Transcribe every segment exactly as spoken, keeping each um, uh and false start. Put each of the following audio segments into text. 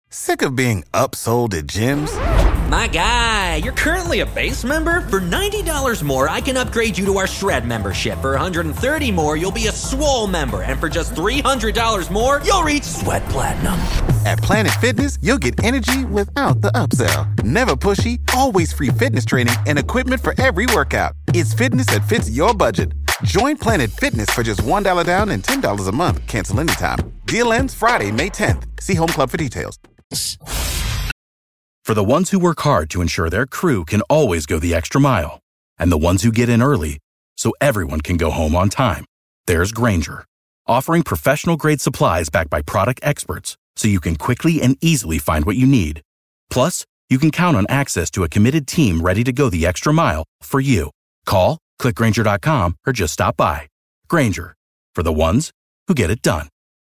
Sick of being upsold at gyms? My guy, you're currently a base member? For ninety dollars more, I can upgrade you to our Shred membership. For one hundred thirty dollars more, you'll be a Swole member. And for just three hundred dollars more, you'll reach Sweat Platinum. At Planet Fitness, you'll get energy without the upsell. Never pushy, always free fitness training and equipment for every workout. It's fitness that fits your budget. Join Planet Fitness for just one dollar down and ten dollars a month. Cancel anytime. Deal ends Friday, May tenth. See Home Club for details. For the ones who work hard to ensure their crew can always go the extra mile, and the ones who get in early so everyone can go home on time, there's Grainger, offering professional-grade supplies backed by product experts so you can quickly and easily find what you need. Plus, you can count on access to a committed team ready to go the extra mile for you. Call, click Grainger dot com, or just stop by. Grainger, for the ones who get it done.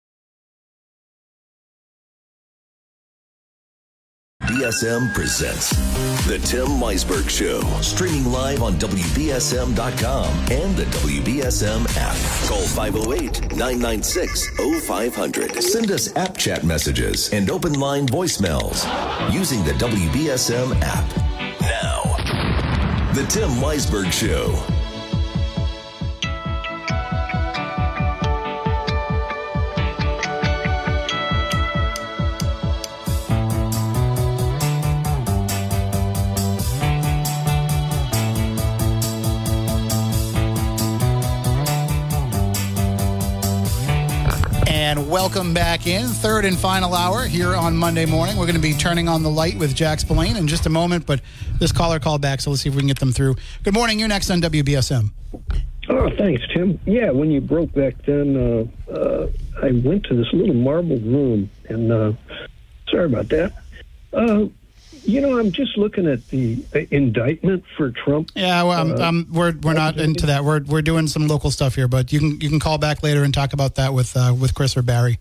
B S M presents The Tim Weisberg Show, streaming live on W B S M dot com and the W B S M app. Call five oh eight, nine nine six, oh five hundred. Send us app chat messages and open line voicemails using the W B S M app. Now, The Tim Weisberg Show. And welcome back in, third and final hour here on Monday morning. We're going to be turning on the light with Jack Spillane in just a moment, but this caller called back, so let's see if we can get them through. Good morning, you're next on W B S M. Oh, thanks, Tim. Yeah, when you broke back then, uh, uh, I went to this little marble room, and uh, sorry about that. Uh, you know, I'm just looking at the uh, indictment for Trump. Yeah, well, um, uh, um, we're we're not into that. We're we're doing some local stuff here, but you can you can call back later and talk about that with uh, with Chris or Barry.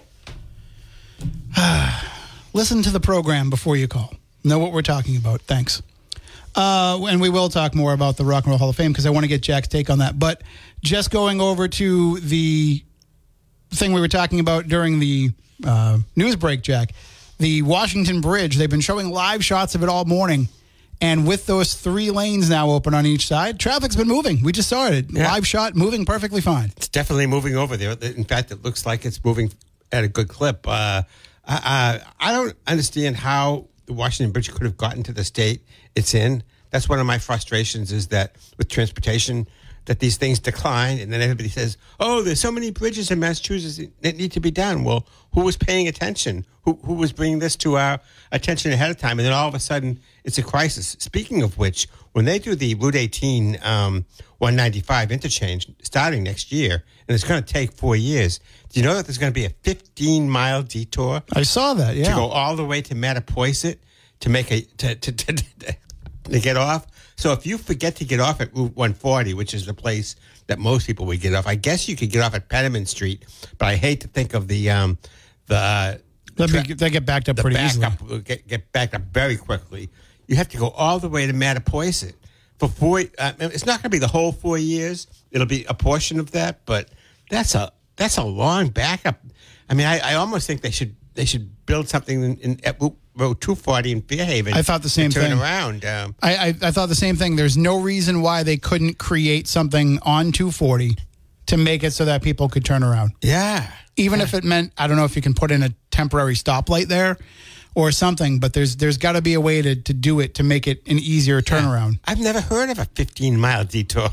Listen to the program before you call. Know what we're talking about. Thanks. Uh, and we will talk more about the Rock and Roll Hall of Fame because I want to get Jack's take on that. But just going over to the thing we were talking about during the uh, news break, Jack, the Washington Bridge, they've been showing live shots of it all morning. And with those three lanes now open on each side, traffic's been moving. We just saw it. Yeah. Live shot, moving perfectly fine. It's definitely moving over there. In fact, it looks like it's moving at a good clip. Uh, I, I don't understand how the Washington Bridge could have gotten to the state it's in. That's one of my frustrations is that with transportation, that these things decline, and then everybody says, oh, there's so many bridges in Massachusetts that need to be done. Well, who was paying attention? Who who was bringing this to our attention ahead of time? And then all of a sudden, it's a crisis. Speaking of which, when they do the Route eighteen um, one ninety-five interchange starting next year, and it's going to take four years, do you know that there's going to be a fifteen-mile detour? I saw that, yeah. To go all the way to Mattapoisett to make a to to, to, to, to get off. So if you forget to get off at Route one forty, which is the place that most people would get off, I guess you could get off at Penniman Street, but I hate to think of the um, the tra- be, they get backed up pretty easily. Up, get, get backed up very quickly. You have to go all the way to Mattapoisett for four. Uh, it's not going to be the whole four years. It'll be a portion of that, but that's a that's a long backup. I mean, I, I almost think they should they should build something in, in at Road two forty in Fairhaven. I thought the same turn thing. Turn around. Um, I, I I thought the same thing. There's no reason why they couldn't create something on two forty to make it so that people could turn around. Yeah. Even yeah. if it meant, I don't know if you can put in a temporary stoplight there or something, but there's there's got to be a way to, to do it to make it an easier turnaround. Yeah. I've never heard of a fifteen-mile detour.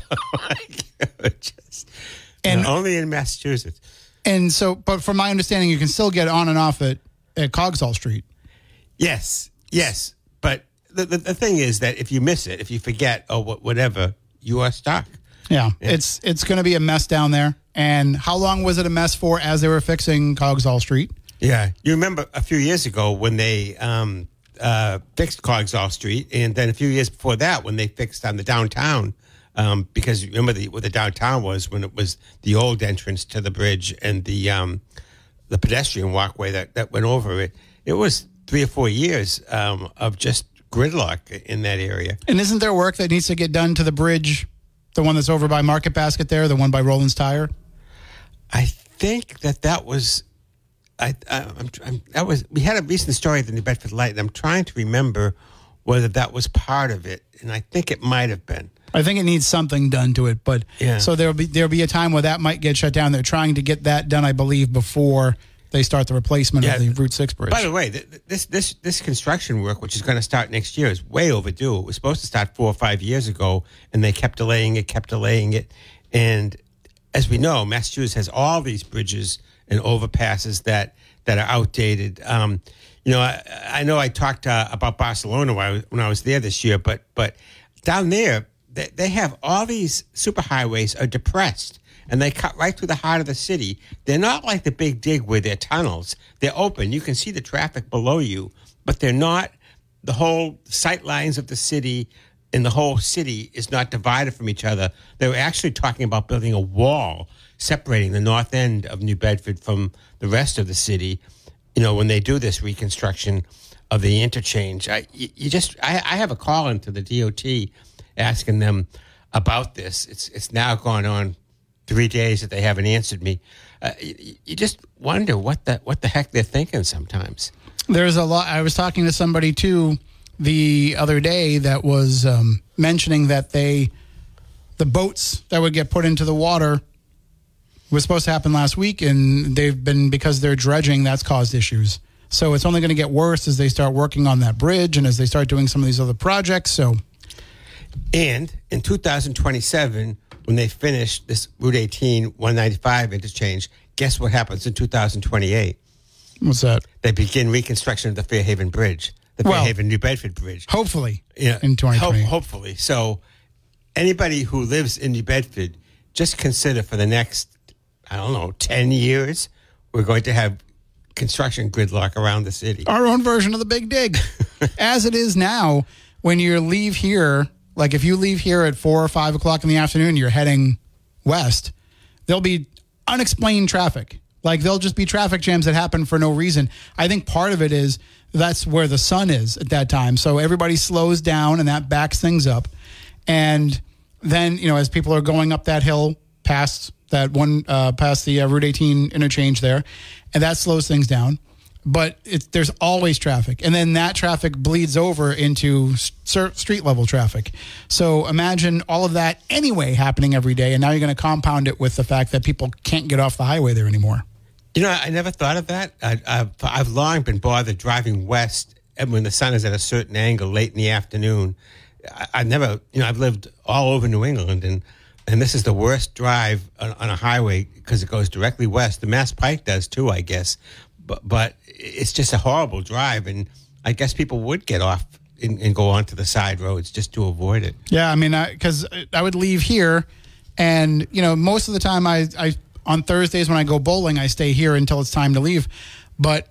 Just, and you know, only in Massachusetts. And so, but from my understanding, you can still get on and off at, at Coggeshall Street. Yes, yes. But the, the the thing is that if you miss it, if you forget or whatever, you are stuck. Yeah, yeah. it's it's going to be a mess down there. And how long was it a mess for as they were fixing Coggeshall Street? Yeah, you remember a few years ago when they um, uh, fixed Coggeshall Street, and then a few years before that when they fixed on um, the downtown. Um, because you remember the, what the downtown was when it was the old entrance to the bridge and the um, the pedestrian walkway that, that went over it. It was three or four years um, of just gridlock in that area. And isn't there work that needs to get done to the bridge, the one that's over by Market Basket there, the one by Roland's Tire? I think that that was I, I I'm, I'm that was we had a recent story at the New Bedford Light, and I'm trying to remember whether that was part of it, and I think it might have been. I think it needs something done to it, but Yeah. so there'll be there'll be a time where that might get shut down. They're trying to get that done, I believe, before they start the replacement Yeah. of the Route Six bridge. By the way, th- th- this this this construction work, which is going to start next year, is way overdue. It was supposed to start four or five years ago, and they kept delaying it, kept delaying it. And as we know, Massachusetts has all these bridges and overpasses that that are outdated. Um, you know, I, I know I talked uh, about Barcelona when I, was, when I was there this year, but but down there they, they have all these superhighways are depressed. And they cut right through the heart of the city. They're not like the Big Dig where they're tunnels. They're open. You can see the traffic below you, but they're not. The whole sight lines of the city and the whole city is not divided from each other. They were actually talking about building a wall separating the north end of New Bedford from the rest of the city, you know, when they do this reconstruction of the interchange. I, you, you just, I, I have a call into the D O T asking them about this. It's, it's now gone on three days that they haven't answered me. Uh, you, you just wonder what the what the heck they're thinking sometimes. There's a lot. I was talking to somebody too the other day that was um, mentioning that they, the boats that would get put into the water was supposed to happen last week, and they've been, because they're dredging, that's caused issues. So it's only going to get worse as they start working on that bridge and as they start doing some of these other projects. So, and in two thousand twenty-seven, when they finish this Route eighteen one ninety-five interchange, guess what happens in two thousand twenty-eight? What's that? They begin reconstruction of the Fairhaven Bridge, the Well, Fairhaven New Bedford Bridge. Hopefully, Yeah, in twenty twenty. Ho- hopefully. So anybody who lives in New Bedford, just consider for the next, I don't know, ten years, we're going to have construction gridlock around the city. Our own version of the Big Dig. As it is now, when you leave here, like if you leave here at four or five o'clock in the afternoon, you're heading west, there'll be unexplained traffic. Like there'll just be traffic jams that happen for no reason. I think part of it is that's where the sun is at that time. So everybody slows down and that backs things up. And then, you know, as people are going up that hill past that one, uh, past the uh, Route eighteen interchange there, and that slows things down. But it's, there's always traffic. And then that traffic bleeds over into st- street level traffic. So imagine all of that anyway happening every day. And now you're going to compound it with the fact that people can't get off the highway there anymore. You know, I never thought of that. I, I've, I've long been bothered driving west and when the sun is at a certain angle late in the afternoon. I, I've never, you know, I've lived all over New England, and, and this is the worst drive on, on a highway because it goes directly west. The Mass Pike does too, I guess. But, but it's just a horrible drive, and I guess people would get off and, and go onto the side roads just to avoid it. Yeah, I mean, because I, I would leave here, and, you know, most of the time I, I on Thursdays when I go bowling, I stay here until it's time to leave. But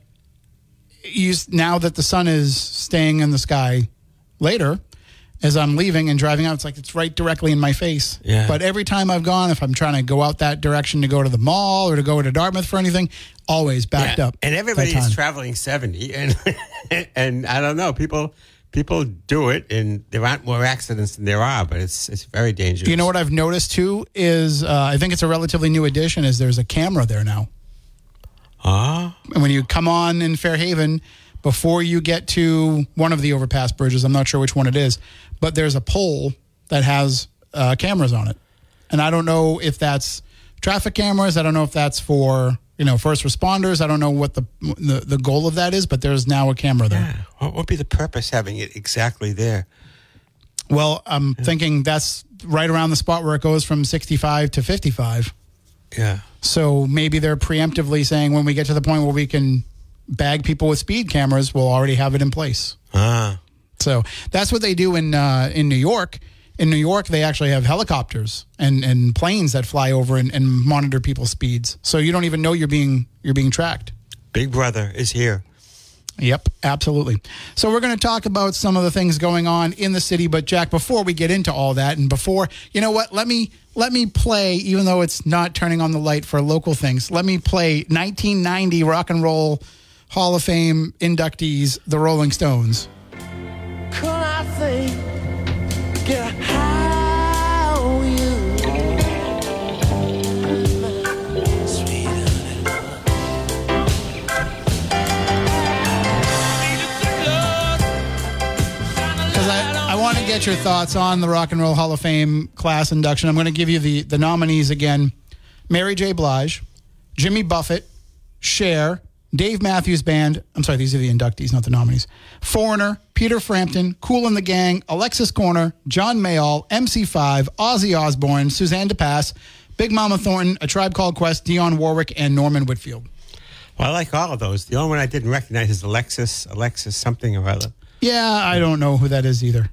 you, now that the sun is staying in the sky later, as I'm leaving and driving out, it's like it's right directly in my face. Yeah. But every time I've gone, if I'm trying to go out that direction to go to the mall or to go to Dartmouth for anything, always backed Yeah. up. And everybody that is time. traveling seventy, and and I don't know, people people do it, and there aren't more accidents than there are, but it's it's very dangerous. You know what I've noticed too is uh, I think it's a relatively new addition. Is there's a camera there now. Ah, And when you come on in Fairhaven, before you get to one of the overpass bridges, I'm not sure which one it is, but there's a pole that has uh, cameras on it. And I don't know if that's traffic cameras. I don't know if that's for, you know, first responders. I don't know what the the, the goal of that is, but there's now a camera there. yeah. What would be the purpose having it exactly there? Well, I'm thinking that's right around the spot where it goes from sixty-five to fifty-five. Yeah. So maybe they're preemptively saying when we get to the point where we can bag people with speed cameras, we'll already have it in place. Ah. So that's what they do in uh, in New York. In New York, they actually have helicopters and, and planes that fly over and, and monitor people's speeds. So you don't even know you're being you're being tracked. Big Brother is here. Yep, absolutely. So we're going to talk about some of the things going on in the city. But Jack, before we get into all that, and before, you know what, let me let me play, even though it's not turning on the light for local things, let me play nineteen ninety Rock and Roll Hall of Fame inductees, the Rolling Stones. Could I think, get high on you? Sweet honey. get your thoughts on the Rock and Roll Hall of Fame class induction. I'm going to give you the, the nominees again. Mary J. Blige, Jimmy Buffett, Cher, Dave Matthews Band. I'm sorry, these are the inductees, not the nominees. Foreigner, Peter Frampton, Kool and the Gang, Alexis Corner, John Mayall, M C five, Ozzy Osbourne, Suzanne DePass, Big Mama Thornton, A Tribe Called Quest, Dionne Warwick, and Norman Whitfield. Well, I like all of those. The only one I didn't recognize is Alexis, Alexis something or other. Yeah, I don't know who that is either.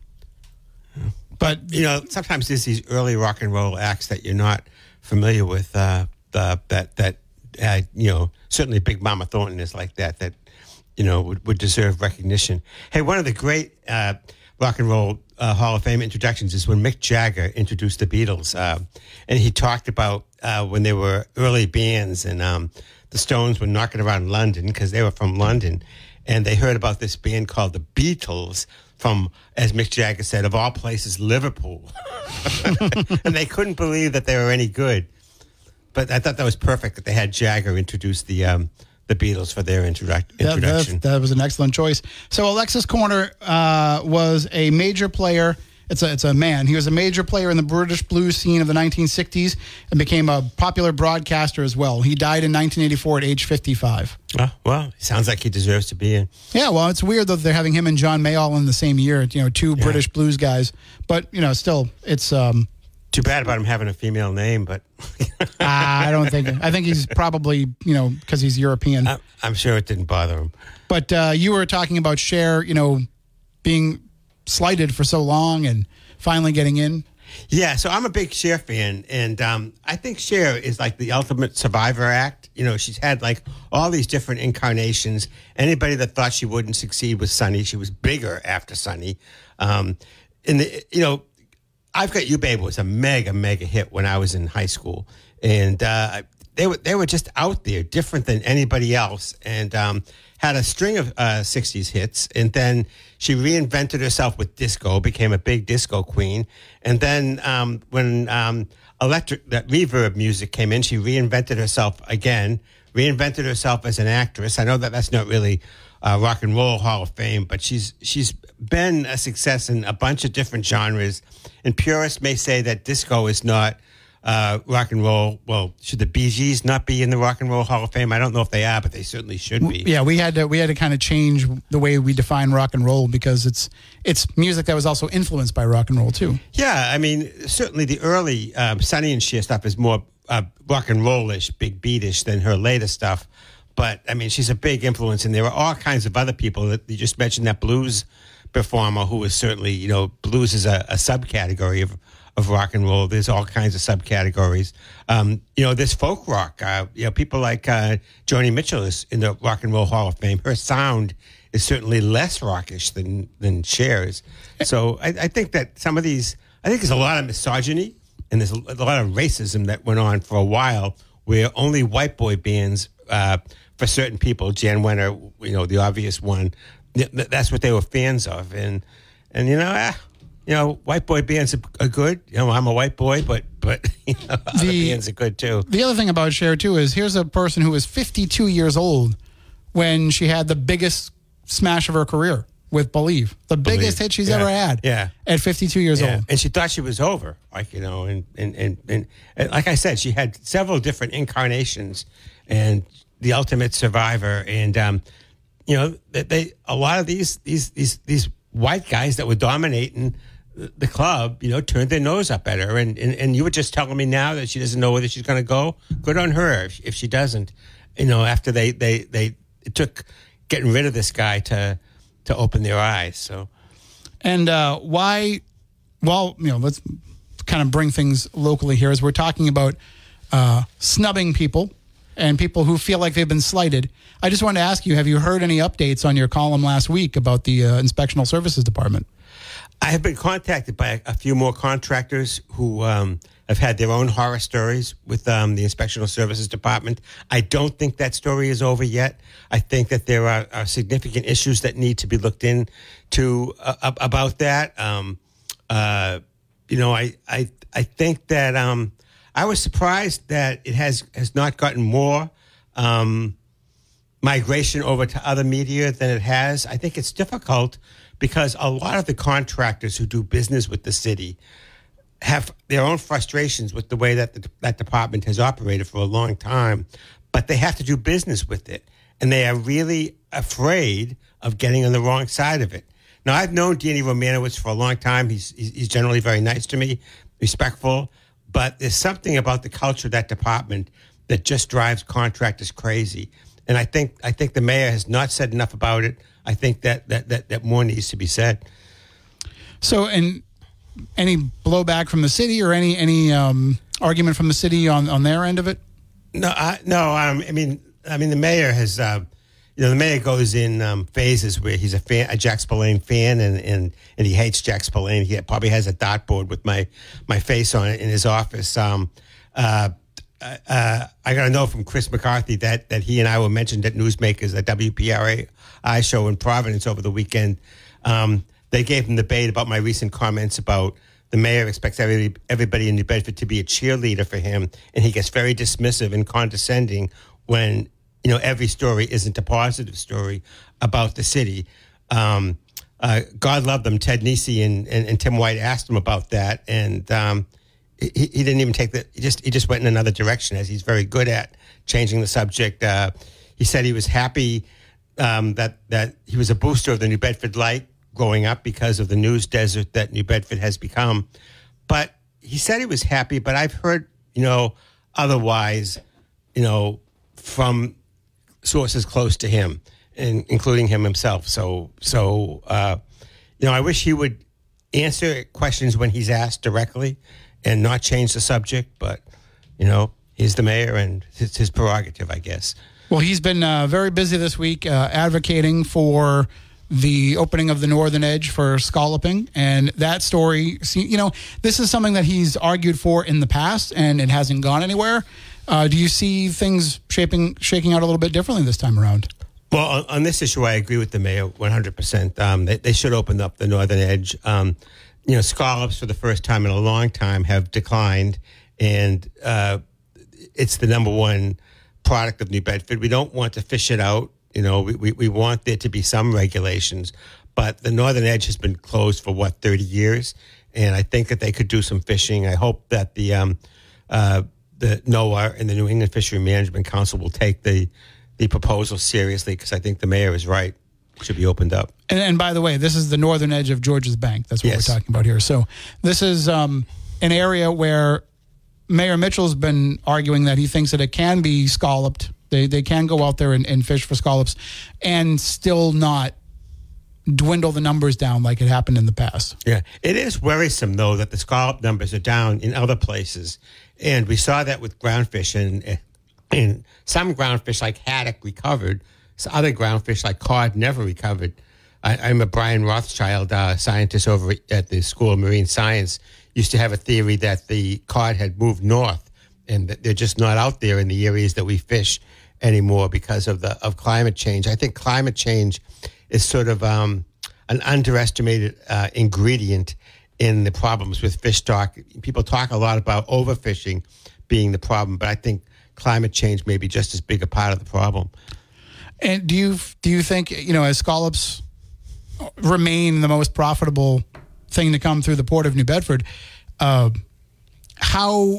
But, you know, sometimes there's these early rock and roll acts that you're not familiar with. Uh, the, that, that uh, you know, certainly Big Mama Thornton is like that, that, you know, would, would deserve recognition. Hey, one of the great uh, rock and roll uh, Hall of Fame introductions is when Mick Jagger introduced the Beatles. Uh, and he talked about uh, when they were early bands and um, the Stones were knocking around London because they were from London. And they heard about this band called the Beatles from, as Mick Jagger said, of all places, Liverpool. And they couldn't believe that they were any good. But I thought that was perfect that they had Jagger introduce the um, the Beatles for their introduc- introduction. That, that was an excellent choice. So Alexis Corner uh, was a major player. It's a, it's a man. He was a major player in the British blues scene of the nineteen sixties and became a popular broadcaster as well. He died in nineteen eighty-four at age fifty-five. Oh, well, sounds like he deserves to be in. Yeah, well, it's weird though that they're having him and John Mayall in the same year. You know, two yeah. British blues guys. But, you know, still, it's... Um, Too bad about him having a female name, but... uh, I don't think... I think he's probably, you know, because he's European. I, I'm sure it didn't bother him. But uh, you were talking about Cher, you know, being... slighted for so long and finally getting in. Yeah, so I'm a big Cher fan, and um, I think Cher is like the ultimate survivor act. You know, she's had like all these different incarnations. Anybody that thought she wouldn't succeed with Sunny, she was bigger after Sunny. Um, and the, you know, I've Got You, Babe was a mega, mega hit when I was in high school, and uh, they were they were just out there, different than anybody else, and um, had a string of uh, sixties hits, and then she reinvented herself with disco, became a big disco queen, and then um, when um, electric, that reverb music came in, she reinvented herself again, reinvented herself as an actress. I know that that's not really uh, Rock and Roll Hall of Fame, but she's she's been a success in a bunch of different genres, and purists may say that disco is not Uh, rock and roll. Well, should the Bee Gees not be in the Rock and Roll Hall of Fame? I don't know if they are, but they certainly should be. Yeah, we had to we had to kind of change the way we define rock and roll because it's it's music that was also influenced by rock and roll too. Yeah, I mean, certainly the early um, Sonny and Cher stuff is more uh, rock and rollish, big beatish than her later stuff. But I mean, she's a big influence, and there are all kinds of other people that you just mentioned. That blues performer who is certainly, you know, blues is a, a subcategory of. of rock and roll. There's all kinds of subcategories. Um, you know, there's folk rock. Uh, you know, people like uh, Joni Mitchell is in the Rock and Roll Hall of Fame. Her sound is certainly less rockish than than Cher's. So I, I think that some of these, I think there's a lot of misogyny and there's a, a lot of racism that went on for a while where only white boy bands, uh, for certain people, Jan Wenner, you know, the obvious one, that's what they were fans of. And, and you know, ah, You know, white boy bands are good. You know, I'm a white boy, but but you know, other the, bands are good too. The other thing about Cher too is here's a person who was fifty-two years old when she had the biggest smash of her career with "Believe," the Believe. biggest hit she's yeah. ever had. Yeah, at fifty-two years yeah. old, and she thought she was over. Like you know, and and, and and and like I said, she had several different incarnations, and the ultimate survivor. And um, you know, they, they a lot of these these these these white guys that were dominating the club, you know, turned their nose up at her. And, and, and you were just telling me now that she doesn't know whether she's going to go. Good on her if, if she doesn't. You know, after they, they, they it took getting rid of this guy to to open their eyes. So, And uh, why, well, you know, let's kind of bring things locally here as we're talking about uh, snubbing people and people who feel like they've been slighted. I just wanted to ask you, have you heard any updates on your column last week about the uh, Inspectional Services Department? I have been contacted by a few more contractors who um, have had their own horror stories with um, the Inspectional Services Department. I don't think that story is over yet. I think that there are, are significant issues that need to be looked into uh, about that. Um, uh, you know, I I I think that um, I was surprised that it has has not gotten more um, migration over to other media than it has. I think it's difficult because a lot of the contractors who do business with the city have their own frustrations with the way that the, that department has operated for a long time, but they have to do business with it. And they are really afraid of getting on the wrong side of it. Now, I've known Danny Romanowitz for a long time. He's, he's generally very nice to me, respectful, but there's something about the culture of that department that just drives contractors crazy. And I think I think the mayor has not said enough about it. I think that that that, that more needs to be said. So, and any blowback from the city or any any um, argument from the city on, on their end of it? No, I, no. Um, I mean, I mean, the mayor has. Uh, you know, the mayor goes in um, phases where he's a fan, a Jack Spillane fan, and, and and he hates Jack Spillane. He probably has a dartboard with my my face on it in his office. Um, uh, uh, I got to know from Chris McCarthy that that he and I were mentioned at Newsmakers, at W P R I show in Providence over the weekend. Um, they gave him the bait about my recent comments about the mayor expects everybody, everybody in New Bedford to be a cheerleader for him, and he gets very dismissive and condescending when, you know, every story isn't a positive story about the city. Um, uh, God love them. Ted Nesi and, and, and Tim White asked him about that, and um, he, he didn't even take the. He just he just went in another direction, as he's very good at changing the subject. Uh, he said he was happy um, that that he was a booster of the New Bedford Light growing up because of the news desert that New Bedford has become. But he said he was happy. But I've heard, you know, otherwise, you know, from sources close to him, and including him himself. So, so uh, you know, I wish he would answer questions when he's asked directly and not change the subject. But, you know, he's the mayor, and it's his prerogative, I guess. Well, he's been uh, very busy this week uh, advocating for the opening of the Northern Edge for scalloping, and that story, you know, this is something that he's argued for in the past, and it hasn't gone anywhere. Uh, do you see things shaping, shaking out a little bit differently this time around? Well, on, on this issue, I agree with the mayor one hundred percent. Um, they, they should open up the Northern Edge. Um, you know, scallops for the first time in a long time have declined, and uh, it's the number one product of New Bedford. We don't want to fish it out. You know, we, we, we want there to be some regulations, but the Northern Edge has been closed for, what, thirty years? And I think that they could do some fishing. I hope that the um, uh, the NOAA and the New England Fishery Management Council will take the, the proposal seriously, because I think the mayor is right. It should be opened up. And, and by the way, this is the northern edge of Georges Bank. That's what Yes. we're talking about here. So this is um, an area where Mayor Mitchell's been arguing that he thinks that it can be scalloped. They they can go out there and, and fish for scallops and still not dwindle the numbers down like it happened in the past. Yeah, it is worrisome, though, that the scallop numbers are down in other places. And we saw that with groundfish, and, and some groundfish like haddock recovered. So other groundfish like cod never recovered. I, I'm a Brian Rothschild uh, scientist over at the School of Marine Science. Used to have a theory that the cod had moved north, and that they're just not out there in the areas that we fish anymore because of the of climate change. I think climate change is sort of um, an underestimated uh, ingredient in the problems with fish stock. People talk a lot about overfishing being the problem, but I think climate change may be just as big a part of the problem. And do you do you think, you know, as scallops remain the most profitable thing to come through the port of New Bedford, uh, how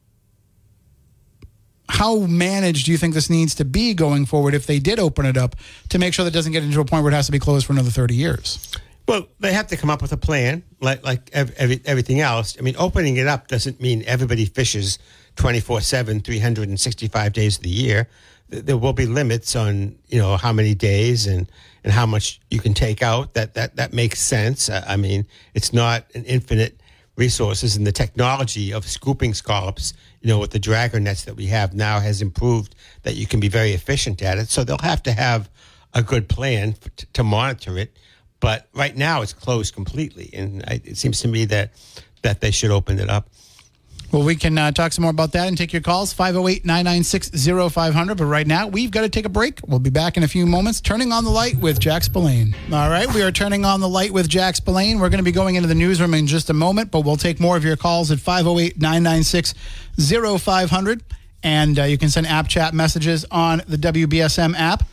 how managed do you think this needs to be going forward if they did open it up to make sure that it doesn't get into a point where it has to be closed for another thirty years? Well, they have to come up with a plan, like like every, everything else. I mean, opening it up doesn't mean everybody fishes twenty-four seven, three hundred sixty-five days of the year. There will be limits on, you know, how many days and, and how much you can take out. That that that makes sense. I mean, it's not an infinite resources, and the technology of scooping scallops, you know, with the dragger nets that we have now has improved that you can be very efficient at it. So they'll have to have a good plan for, to, to monitor it. But right now it's closed completely, and I, it seems to me that that they should open it up. Well, we can uh, talk some more about that and take your calls, five oh eight, nine nine six, oh five hundred. But right now, we've got to take a break. We'll be back in a few moments, turning on the light with Jack Spillane. All right, we are turning on the light with Jack Spillane. We're going to be going into the newsroom in just a moment, but we'll take more of your calls at five oh eight, nine nine six, oh five hundred. And uh, you can send app chat messages on the W B S M app.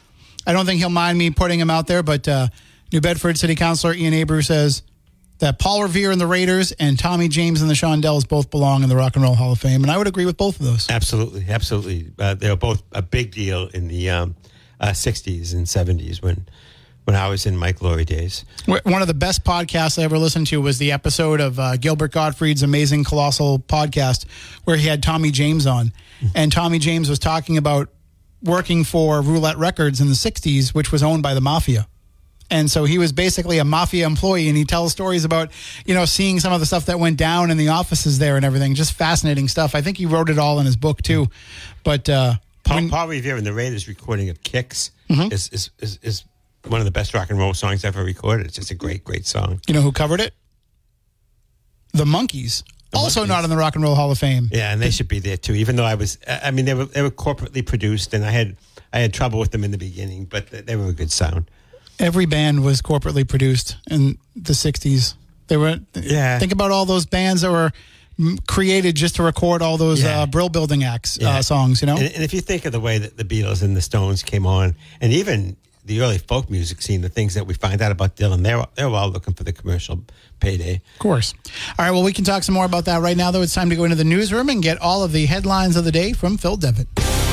I don't think he'll mind me putting him out there, but uh, New Bedford City Councilor Ian Abreu says that Paul Revere and the Raiders and Tommy James and the Shondells both belong in the Rock and Roll Hall of Fame, and I would agree with both of those. Absolutely, absolutely. Uh, they were both a big deal in the um, uh, sixties and seventies when when I was in Mike Laurie days. One of the best podcasts I ever listened to was the episode of uh, Gilbert Gottfried's Amazing Colossal Podcast where he had Tommy James on, mm-hmm. and Tommy James was talking about working for Roulette Records in the sixties, which was owned by the Mafia. And so he was basically a Mafia employee, and he tells stories about, you know, seeing some of the stuff that went down in the offices there and everything. Just fascinating stuff. I think he wrote it all in his book, too. But uh, Paul, when, Paul Revere and the Raiders recording of Kicks mm-hmm. is, is, is, is one of the best rock and roll songs ever recorded. It's just a great, great song. You know who covered it? The Monkees. The also Monkees. Not in the Rock and Roll Hall of Fame. Yeah, and they should be there too. Even though I was, I mean, they were they were corporately produced, and I had I had trouble with them in the beginning, but they were a good sound. Every band was corporately produced in the sixties. They were. Yeah. Think about all those bands that were created just to record all those yeah. uh, Brill Building Acts yeah. uh, songs. You know, and, and if you think of the way that the Beatles and the Stones came on, and even the early folk music scene, the things that we find out about Dylan, they're, they're all looking for the commercial payday. Of course. All right, well, we can talk some more about that right now, though. It's time to go into the newsroom and get all of the headlines of the day from Phil Devitt.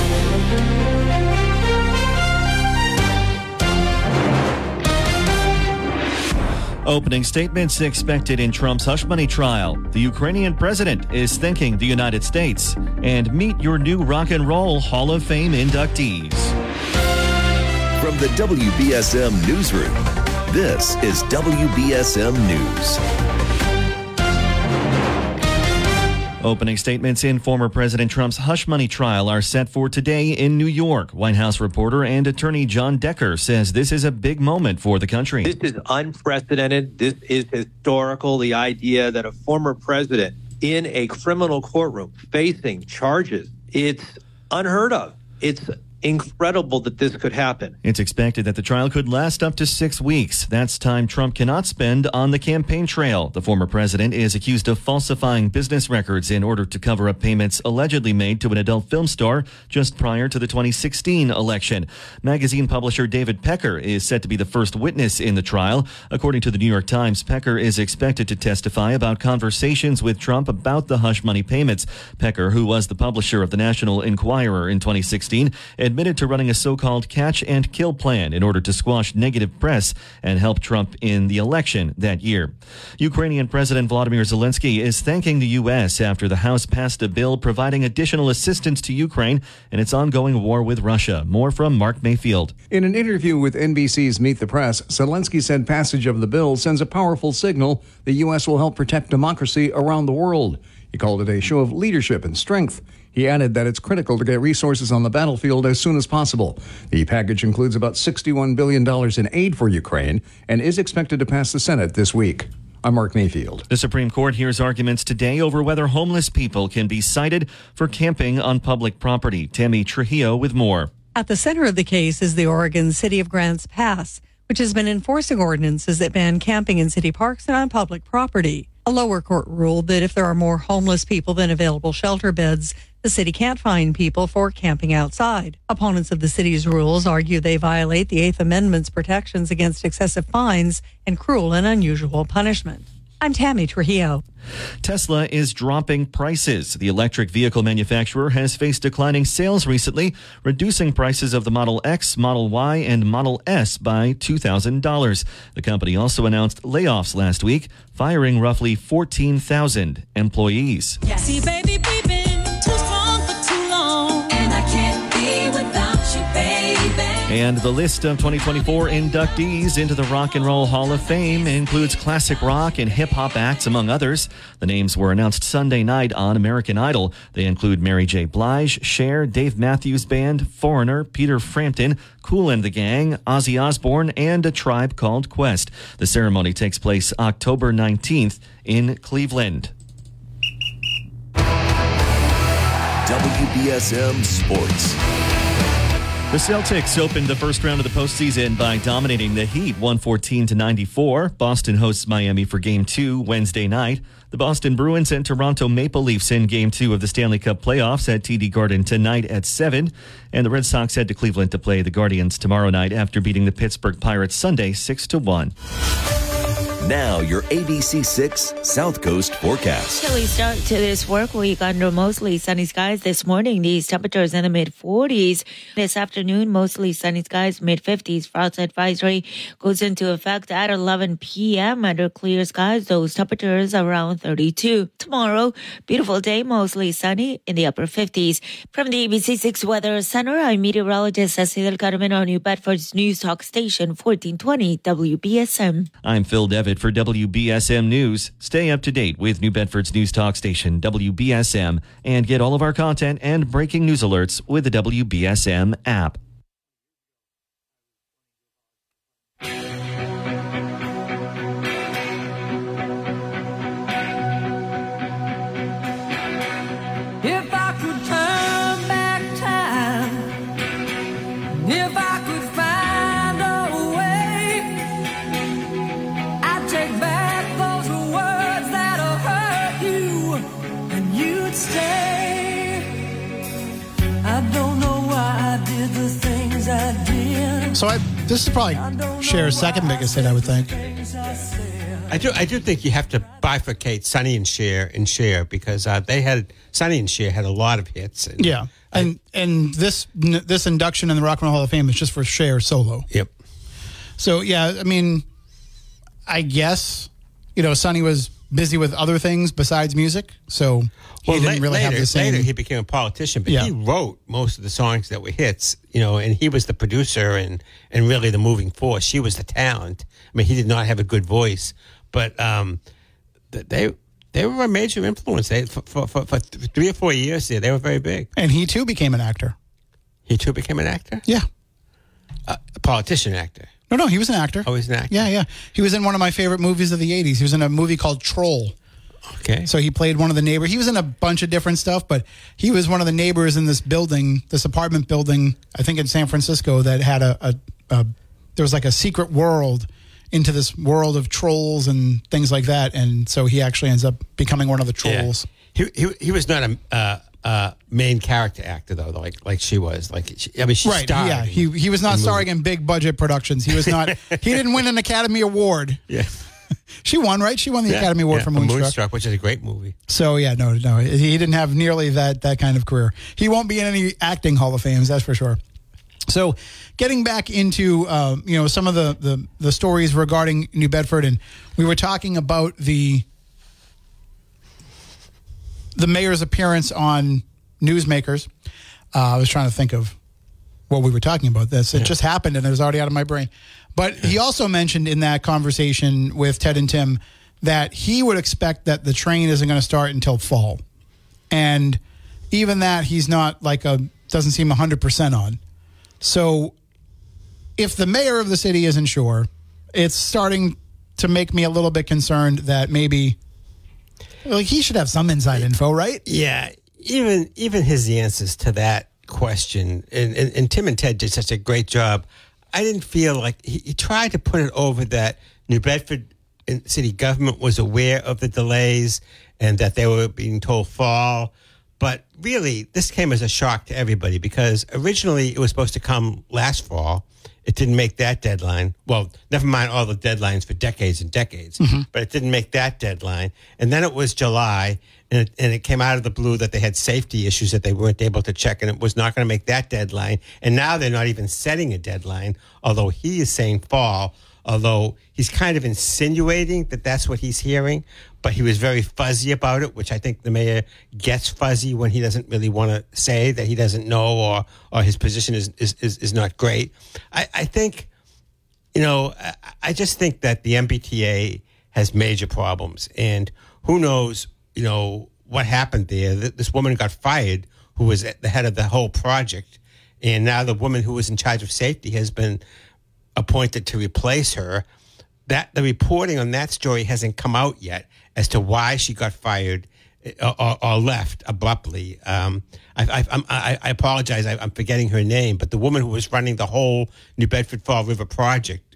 Opening statements expected in Trump's hush money trial. The Ukrainian president is thanking the United States. And meet your new Rock and Roll Hall of Fame inductees. From the W B S M Newsroom, this is W B S M News. Opening statements in former President Trump's hush money trial are set for today in New York. White House reporter and attorney John Decker says this is a big moment for the country. This is unprecedented. This is historical. The idea that a former president in a criminal courtroom facing charges, it's unheard of. It's incredible that this could happen. It's expected that the trial could last up to six weeks. That's time Trump cannot spend on the campaign trail. The former president is accused of falsifying business records in order to cover up payments allegedly made to an adult film star just prior to the twenty sixteen election. Magazine publisher David Pecker is set to be the first witness in the trial. According to the New York Times, Pecker is expected to testify about conversations with Trump about the hush money payments. Pecker, who was the publisher of the National Enquirer in twenty sixteen, admitted to running a so-called catch and kill plan in order to squash negative press and help Trump in the election that year. Ukrainian President Volodymyr Zelensky is thanking the U S after the House passed a bill providing additional assistance to Ukraine in its ongoing war with Russia. More from Mark Mayfield. In an interview with N B C's Meet the Press, Zelensky said passage of the bill sends a powerful signal the U S will help protect democracy around the world. He called it a show of leadership and strength. He added that it's critical to get resources on the battlefield as soon as possible. The package includes about sixty-one billion dollars in aid for Ukraine and is expected to pass the Senate this week. I'm Mark Mayfield. The Supreme Court hears arguments today over whether homeless people can be cited for camping on public property. Tammy Trujillo with more. At the center of the case is the Oregon City of Grants Pass, which has been enforcing ordinances that ban camping in city parks and on public property. A lower court ruled that if there are more homeless people than available shelter beds, the city can't fine people for camping outside. Opponents of the city's rules argue they violate the Eighth Amendment's protections against excessive fines and cruel and unusual punishment. I'm Tammy Trujillo. Tesla is dropping prices. The electric vehicle manufacturer has faced declining sales recently, reducing prices of the Model X, Model Y, and Model S by two thousand dollars. The company also announced layoffs last week, firing roughly fourteen thousand employees. Yes. See, baby, we've been too strong for too long, and I can't be without you, baby. And the list of twenty twenty-four inductees into the Rock and Roll Hall of Fame includes classic rock and hip-hop acts, among others. The names were announced Sunday night on American Idol. They include Mary J. Blige, Cher, Dave Matthews Band, Foreigner, Peter Frampton, Kool and the Gang, Ozzy Osbourne, and A Tribe Called Quest. The ceremony takes place October nineteenth in Cleveland. W B S M Sports. The Celtics opened the first round of the postseason by dominating the Heat one fourteen to ninety-four. Boston hosts Miami for Game two Wednesday night. The Boston Bruins and Toronto Maple Leafs in Game two of the Stanley Cup playoffs at T D Garden tonight at seven. And the Red Sox head to Cleveland to play the Guardians tomorrow night after beating the Pittsburgh Pirates Sunday six to one. Now, your A B C six South Coast forecast. Chilly start to this work week under mostly sunny skies this morning. These temperatures in the mid forties. This afternoon, mostly sunny skies, mid fifties. Frost advisory goes into effect at eleven p.m. Under clear skies, those temperatures around thirty-two. Tomorrow, beautiful day, mostly sunny in the upper fifties. From the A B C six Weather Center, I'm meteorologist Cecil Del Carmen on New Bedford's News Talk Station, fourteen twenty W B S M. I'm Phil Devitt for W B S M News. Stay up to date with New Bedford's News Talk Station, W B S M, and get all of our content and breaking news alerts with the W B S M app. If I could turn back time, if I could find a way, I'd take back those words that have hurt you, and you'd stay. I don't know why I did the things I did. So I, this is probably Cher's second biggest hit, I would think. I do. I do think you have to bifurcate Sonny and Cher and Cher because uh, they had Sonny and Cher had a lot of hits. And Yeah, and and this this induction in the Rock and Roll Hall of Fame is just for Cher solo. Yep. So yeah, I mean, I guess you know Sonny was busy with other things besides music, so he well, didn't la- really later, have the same. later he became a politician, but Yeah. he wrote most of the songs that were hits. You know, and he was the producer and and really the moving force. She was the talent. I mean, he did not have a good voice, but um, th- they. They were a major influence. They, for, for, for, for three or four years there, they were very big. And he too became an actor. He too became an actor? Yeah. Uh, a politician actor. No, no, he was an actor. Oh, he's an actor? Yeah, yeah. He was in one of my favorite movies of the eighties. He was in a movie called Troll. Okay. So he played one of the neighbors. He was in a bunch of different stuff, but he was one of the neighbors in this building, this apartment building, I think in San Francisco, that had a, a, a there was like a secret world into this world of trolls and things like that. And so he actually ends up becoming one of the trolls. Yeah. He, he he was not a uh, uh, main character actor though, like like she was. Like she, I mean, she Right, starred. yeah. He he was not in starring movie. in big budget productions. He was not. He didn't win an Academy Award. Yeah. She won, right? She won the Yeah, Academy Award yeah, for for Moonstruck. Moonstruck, which is a great movie. So yeah, no, no, he didn't have nearly that that kind of career. He won't be in any acting Hall of Fames, that's for sure. So, getting back into um, you know some of the, the the stories regarding New Bedford, and we were talking about the the mayor's appearance on Newsmakers. Uh, I was trying to think of what we were talking about. This it Yeah. just happened, and it was already out of my brain. But he also mentioned in that conversation with Ted and Tim that he would expect that the train isn't going to start until fall, and even that he's not like a doesn't seem one hundred percent on. So if the mayor of the city isn't sure, it's starting to make me a little bit concerned that maybe like he should have some inside info, right? Yeah, even even his answers to that question, and, and, and Tim and Ted did such a great job. I didn't feel like he, he tried to put it over that New Bedford city government was aware of the delays and that they were being told fall. But really, this came as a shock to everybody because originally it was supposed to come last fall. It didn't make that deadline. Well, never mind all the deadlines for decades and decades, Mm-hmm. but it didn't make that deadline. And then it was July, and it, and it came out of the blue that they had safety issues that they weren't able to check, and it was not going to make that deadline. And now they're not even setting a deadline, although he is saying fall, although he's kind of insinuating that that's what he's hearing. But he was very fuzzy about it, which I think the mayor gets fuzzy when he doesn't really want to say that he doesn't know or or his position is is, is, is not great. I, I think, you know, I, I just think that the M B T A has major problems. And who knows, you know, what happened there. This woman got fired who was at the head of the whole project. And now the woman who was in charge of safety has been appointed to replace her. That the reporting on that story hasn't come out yet as to why she got fired or, or, or left abruptly. Um, I, I, I'm- I, I apologize, I, I'm forgetting her name, but the woman who was running the whole New Bedford Fall River project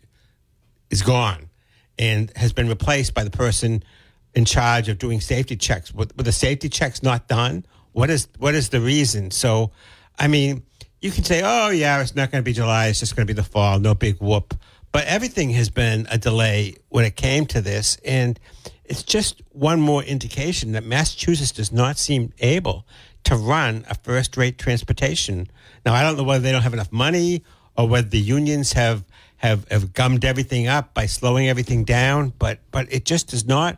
is gone and has been replaced by the person in charge of doing safety checks. With, with the safety checks not done, what is what is the reason? So, I mean, you can say, oh, yeah, it's not going to be July, it's just going to be the fall, no big whoop. But everything has been a delay when it came to this, and it's just one more indication that Massachusetts does not seem able to run a first-rate transportation. Now, I don't know whether they don't have enough money or whether the unions have have, have gummed everything up by slowing everything down, but but it just does not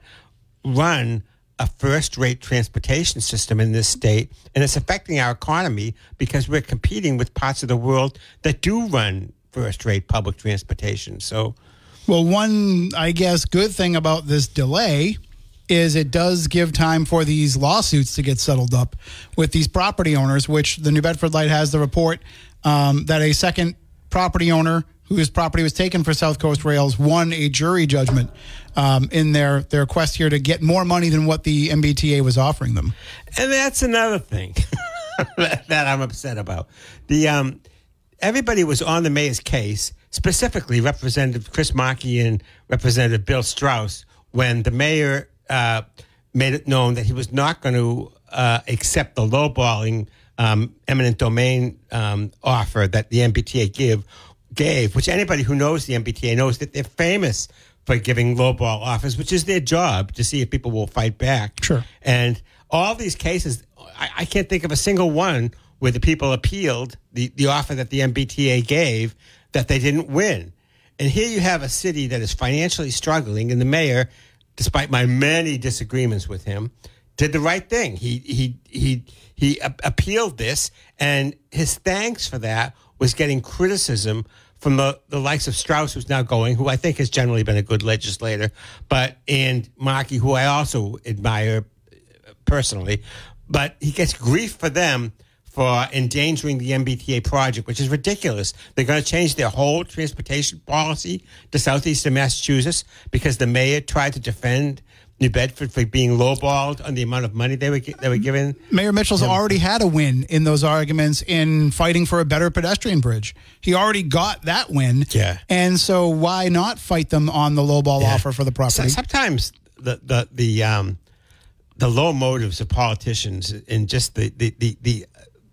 run a first-rate transportation system in this state, and it's affecting our economy because we're competing with parts of the world that do run first-rate public transportation. So, Well, one, I guess, good thing about this delay is it does give time for these lawsuits to get settled up with these property owners, which the New Bedford Light has the report um, that a second property owner whose property was taken for South Coast Rails won a jury judgment um, in their, their quest here to get more money than what the M B T A was offering them. and that's another thing that, that I'm upset about. The um, everybody was on the mayor's case, specifically Representative Chris Markey and Representative Bill Strauss, when the mayor uh, made it known that he was not going to uh, accept the lowballing um, eminent domain um, offer that the M B T A give gave, which anybody who knows the M B T A knows that they're famous for giving lowball offers, which is their job, to see if people will fight back. Sure. And all these cases, I, I can't think of a single one where the people appealed the, the offer that the M B T A gave that they didn't win. And here you have a city that is financially struggling, and the mayor, despite my many disagreements with him, did the right thing. He he he he a- appealed this, and his thanks for that was getting criticism from the, the likes of Strauss, who's now going, who I think has generally been a good legislator, but and Markey, who I also admire personally, but he gets grief for them for endangering the M B T A project, which is ridiculous. They're going to change their whole transportation policy to southeastern Massachusetts because the mayor tried to defend New Bedford for being lowballed on the amount of money they were gi- they were given. Mayor Mitchell's Yeah. already had a win in those arguments in fighting for a better pedestrian bridge. He already got that win. Yeah. And so why not fight them on the lowball Yeah. offer for the property? So- sometimes the the the um the low motives of politicians and just the the the, the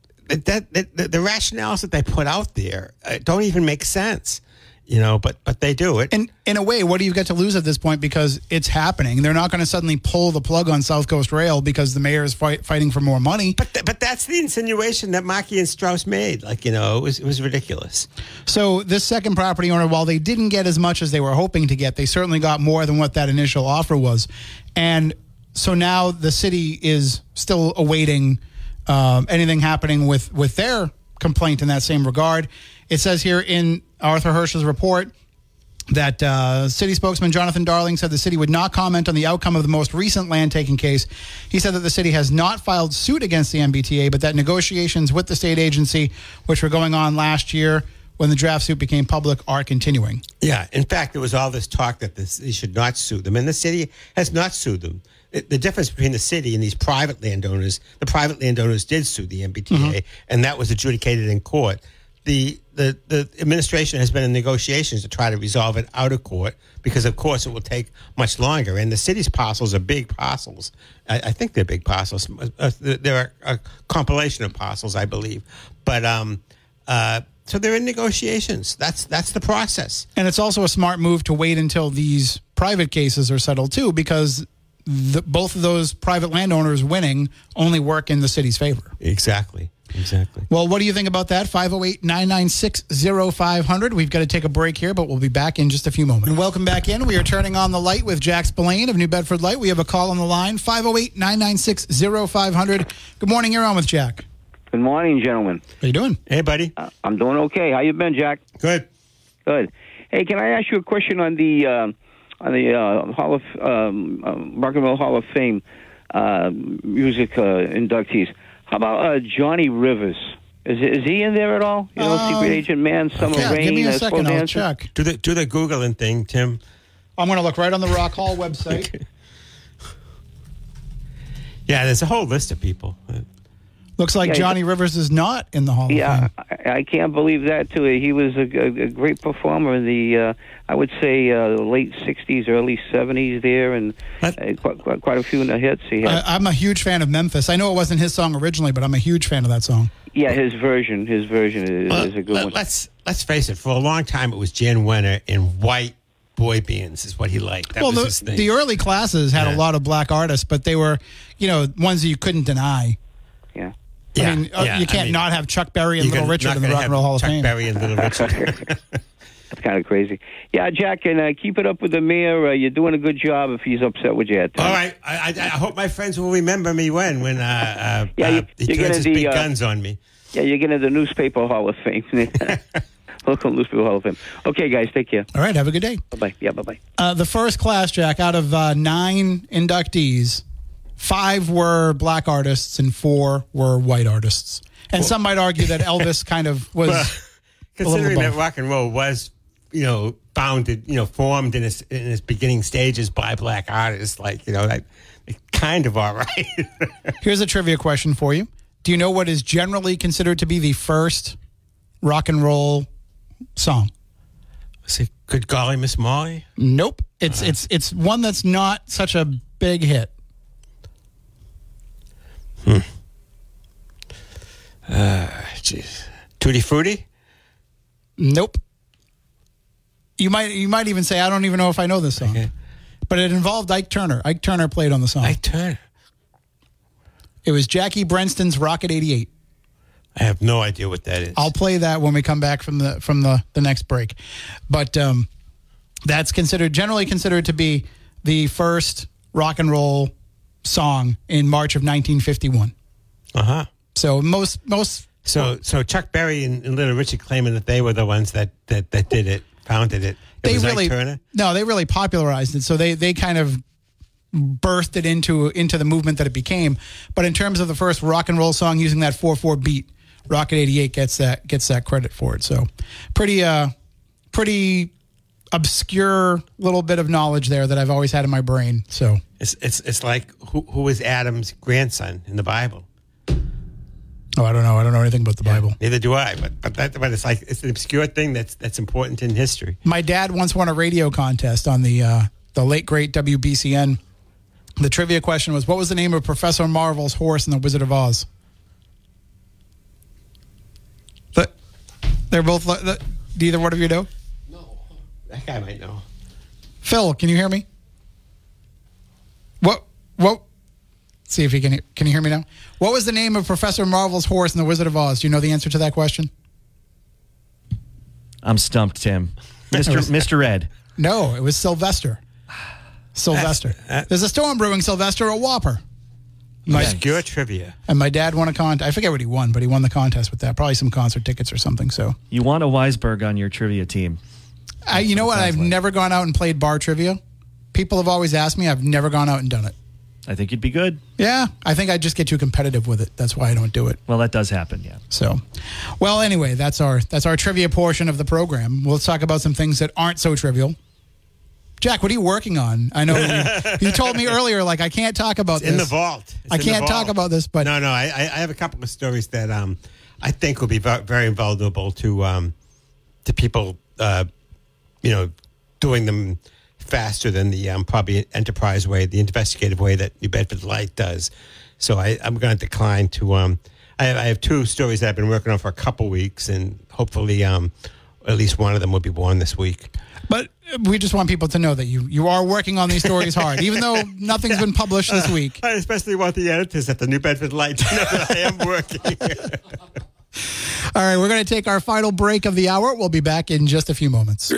that, that the, the rationales that they put out there uh, don't even make sense, you know. But but they do it. And in a way, what do you get to lose at this point? Because it's happening. They're not going to suddenly pull the plug on South Coast Rail because the mayor is fight, fighting for more money. But th- but that's the insinuation that Markey and Strauss made. Like, you know, it was it was ridiculous. So this second property owner, while they didn't get as much as they were hoping to get, they certainly got more than what that initial offer was. And so now the city is still awaiting um, anything happening with, with their complaint in that same regard. It says here in Arthur Hirsch's report that uh, city spokesman Jonathan Darling said the city would not comment on the outcome of the most recent land taking case. He said that the city has not filed suit against the M B T A, but that negotiations with the state agency, which were going on last year when the draft suit became public, are continuing. Yeah. In fact, there was all this talk that the city should not sue them, and the city has not sued them. It- The difference between the city and these private landowners, the private landowners did sue the M B T A, Mm-hmm. and that was adjudicated in court. The, the the administration has been in negotiations to try to resolve it out of court because, of course, it will take much longer. And the city's parcels are big parcels. I, I think they're big parcels. Uh, They're a, a compilation of parcels, I believe. But um, uh, so they're in negotiations. That's that's the process. And it's also a smart move to wait until these private cases are settled, too, because the, both of those private landowners winning only work in the city's favor. Exactly. Exactly. Well, what do you think about that? five oh eight, nine nine six, oh five hundred. We've got to take a break here, but we'll be back in just a few moments. And welcome back in. We are turning on the light with Jack Spillane of New Bedford Light. We have a call on the line, five oh eight, nine nine six, oh five hundred. Good morning. You're on with Jack. Good morning, gentlemen. How you doing? Hey, buddy. Uh, I'm doing okay. How you been, Jack? Good. Good. Hey, can I ask you a question on the uh, on the uh, Hall of um, uh, Rock'n'Roll Hall of Fame uh, music uh, inductees? How about uh, Johnny Rivers? Is is he in there at all? You know, Um, Secret Agent Man, Summer Yeah, Rain. give me a uh, second. Slow I'll Dancer? check. Do the do the Googling thing, Tim. I'm going to look right on the Rock Hall website. Yeah, there's a whole list of people. Looks like Yeah, Johnny Rivers is not in the Hall of Yeah, Fame. I, I can't believe that too. He was a, a, a great performer in the, uh, I would say, uh, late sixties, early seventies there, and uh, quite, quite, quite a few hits he had. I, I'm a huge fan of Memphis. I know it wasn't his song originally, but I'm a huge fan of that song. Yeah, his version, his version is, Well, is a good let, one. Let's let's face it. For a long time, it was Jan Wenner in white boy bands is what he liked. That well, was the, his thing. the early classes had Yeah. a lot of black artists, but they were, you know, ones that you couldn't deny. Yeah. I Yeah, mean, uh, yeah, you can't I mean, not have Chuck Berry and you're Little gonna- Richard not in the gonna Rock and have Roll Hall of Chuck Fame. Berry and Little Richard. That's kind of crazy. Yeah, Jack, and uh, keep it up with the mayor. Uh, you're doing a good job if he's upset with you at All times. right, I, I, I hope my friends will remember me when when uh, uh, Yeah, uh, you- he you're turns gonna his the, big uh, guns on me. Yeah, you're getting the Newspaper Hall of Fame. Local Newspaper Hall of Fame. Okay, guys, take care. All right, have a good day. Bye-bye. Yeah, bye-bye. Uh, the first class, Jack, out of uh, nine inductees, five were black artists and four were white artists. And some might argue that Elvis kind of was Well, a little considering of that both. rock and roll was, you know, founded, you know, formed in its in its beginning stages by black artists, like you know, like kind of all right. Here's a trivia question for you. Do you know what is generally considered to be the first rock and roll song? Was it Good Golly Miss Molly? Nope. It's it's it's one that's not such a big hit. Hmm. Uh, jeez. Tutti Frutti? Nope. You might you might even say I don't even know if I know this song. Okay. But it involved Ike Turner. Ike Turner played on the song. Ike Turner. It was Jackie Brenston's Rocket eighty-eight. I have no idea what that is. I'll play that when we come back from the from the, the next break. But um, that's considered generally considered to be the first rock and roll song in March of nineteen fifty-one. Uh huh. So most most So so Chuck Berry and, and Little Richard claiming that they were the ones that that, that did it, founded it. It they was really Ike Turner. no, they really popularized it. So they they kind of birthed it into into the movement that it became. But in terms of the first rock and roll song using that four four beat, Rocket eighty-eight gets that gets that credit for it. So pretty uh pretty obscure little bit of knowledge there that I've always had in my brain. So It's it's it's like who who is Adam's grandson in the Bible? oh, I don't know. I don't know anything about the Bible. Neither do I. But but that but it's like it's an obscure thing that's that's important in history. My dad once won a radio contest on the uh, the late great W B C N. The trivia question was, what was the name of Professor Marvel's horse in The Wizard of Oz? But they're both. The, do either one of you know? That guy might know. Phil, can you hear me? What? What? See if he can. Can you hear me now? What was the name of Professor Marvel's horse in The Wizard of Oz? Do you know the answer to that question? I'm stumped, Tim. Mister Mister Ed. No, it was Sylvester. Sylvester. That's- that- There's a storm brewing, Sylvester, a Whopper. My, Obscure trivia. and my dad won a contest. I forget what he won, but he won the contest with that. Probably some concert tickets or something. So, You want a Weisberg on your trivia team. I, you know what? Sounds I've like. never gone out and played bar trivia. People have always asked me. I've never gone out and done it. I think you'd be good. Yeah, I think I just get too competitive with it. That's why I don't do it. Well, that does happen, yeah. So, well, anyway, that's our that's our trivia portion of the program. We'll talk about some things that aren't so trivial. Jack, what are you working on? I know you, you told me earlier, like I can't talk about It's this in the vault. It's I in the can't talk vault. about this, but no, no, I, I I have a couple of stories that um I think will be ve- very vulnerable to um to people uh you know doing them faster than the um, probably enterprise way, the investigative way that New Bedford Light does. So I, I'm going to decline to. Um, I, have, I have two stories that I've been working on for a couple weeks, and hopefully, um, at least one of them will be born this week. But we just want people to know that you you are working on these stories hard, even though nothing's been published this week. I especially want the editors at the New Bedford Light to know that I am working. All right, we're going to take our final break of the hour. We'll be back in just a few moments.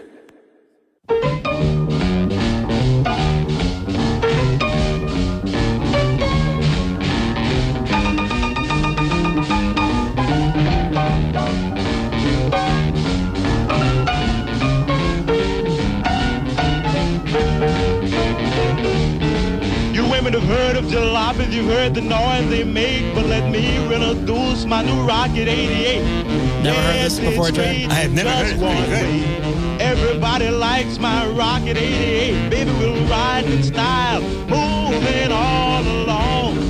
Women have heard of jalopies, you've heard the noise they make, but let me introduce my new Rocket eighty-eight. Never heard this before, Trent? I have never heard it. Pretty good. Everybody likes my Rocket eighty-eight. Baby, we'll ride in style, moving all along.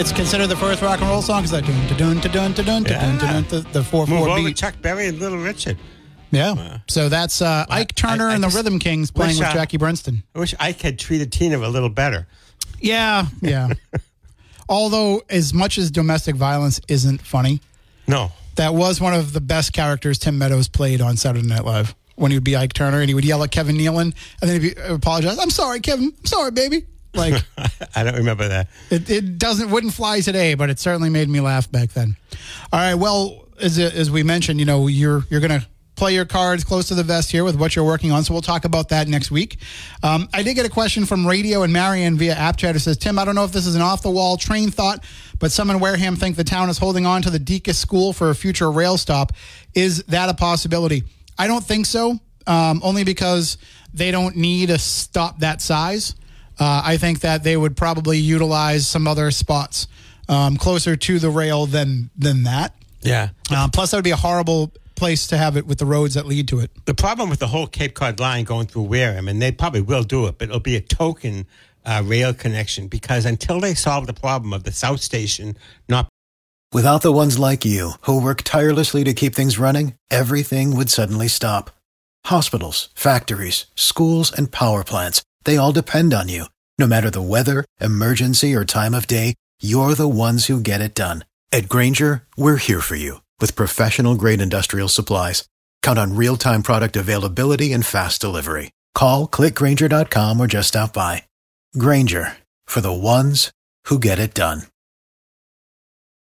it's considered the first rock and roll song because that dun dun dun dun dun dun dun dun the four Move four over beat. Chuck Berry and Little Richard. Yeah. So that's uh, Ike Turner I- I and the just Rhythm Kings playing wish, with uh, Jackie Brenston. I wish Ike had treated Tina a little better. Yeah, yeah. Although, as much as domestic violence isn't funny, No. that was one of the best characters Tim Meadows played on Saturday Night Live when he would be Ike Turner and he would yell at Kevin Nealon and then he'd be, apologize. I'm sorry, Kevin. I'm sorry, baby. Like, I don't remember that. it, it doesn't wouldn't fly today, but it certainly made me laugh back then. All right. Well, as as we mentioned, you know, you're you're gonna play your cards close to the vest here with what you're working on. So we'll talk about that next week. Um, I did get a question from Radio and Marion via app chat. It says, Tim, I don't know if this is an off-the-wall train thought, but some in Wareham think the town is holding on to the Deacon's School for a future rail stop. Is that a possibility? I don't think so, um, only because they don't need a stop that size. Uh, I think that they would probably utilize some other spots um, closer to the rail than than that. Yeah. Um, plus, that would be a horrible place to have it with the roads that lead to it. The problem with the whole Cape Cod line going through Wareham, and they probably will do it, but it'll be a token uh, rail connection because until they solve the problem of the South Station not. Without the ones like you, who work tirelessly to keep things running, everything would suddenly stop. Hospitals, factories, schools, and power plants, they all depend on you. No matter the weather, emergency, or time of day, you're the ones who get it done. At Grainger, we're here for you with professional-grade industrial supplies. Count on real-time product availability and fast delivery. Call, click Grainger dot com, or just stop by. Grainger, for the ones who get it done.